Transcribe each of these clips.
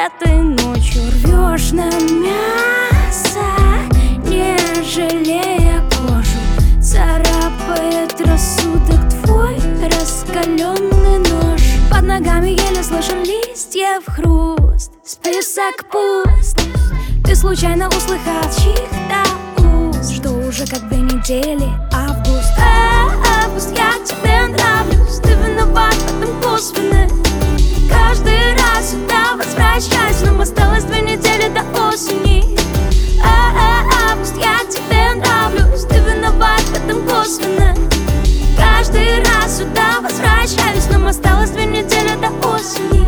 этой ночью рвешь на мясо, не жалея кожу. Царапает рассудок твой раскаленный нож. Под ногами еле слышен листьев хруст. Список пуст. Ты случайно услыхал чьих-то уст, что уже как 2 недели август. Август, я тебе нравлюсь. Ты виноват в этом косвенно. Каждый раз сюда возвращаюсь, нам осталось 2 недели до осени. Август, я тебе нравлюсь. Ты виноват в этом косвенно. Каждый раз сюда возвращаюсь, нам осталось 2 недели до осени.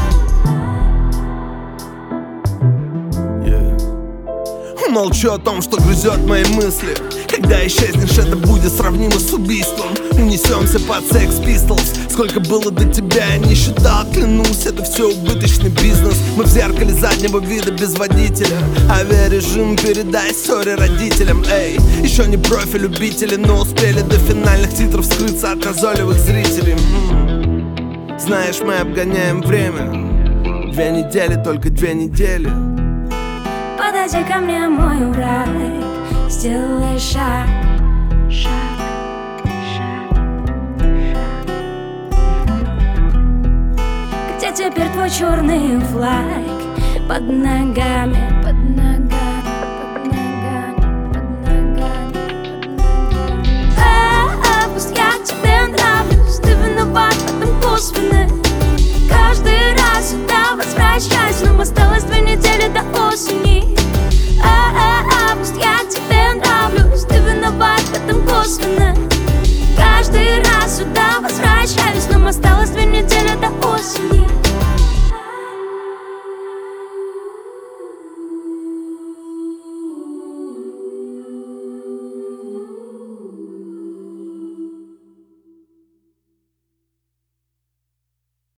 Молчу о том, что грызет мои мысли. Когда исчезнешь, это будет сравнимо с убийством. Унесемся под Sex Pistols. Сколько было до тебя, я не считал, клянусь. Это все убыточный бизнес. Мы в зеркале заднего вида без водителя. Авиарежим передай ссоре родителям. Эй, еще не профи любители, но успели до финальных титров скрыться от назойливых зрителей. Знаешь, мы обгоняем время. 2 недели, только 2 недели. Подойди ко мне, мой враг, сделай шаг, шаг, шаг, шаг. Где теперь твой черный флаг? Под ногами, под ногами, под ногами, под ногами, под ногами. Август, я тебе нравлюсь. Ты виноват в этом косвенно. Каждый раз сюда возвращаюсь, нам осталось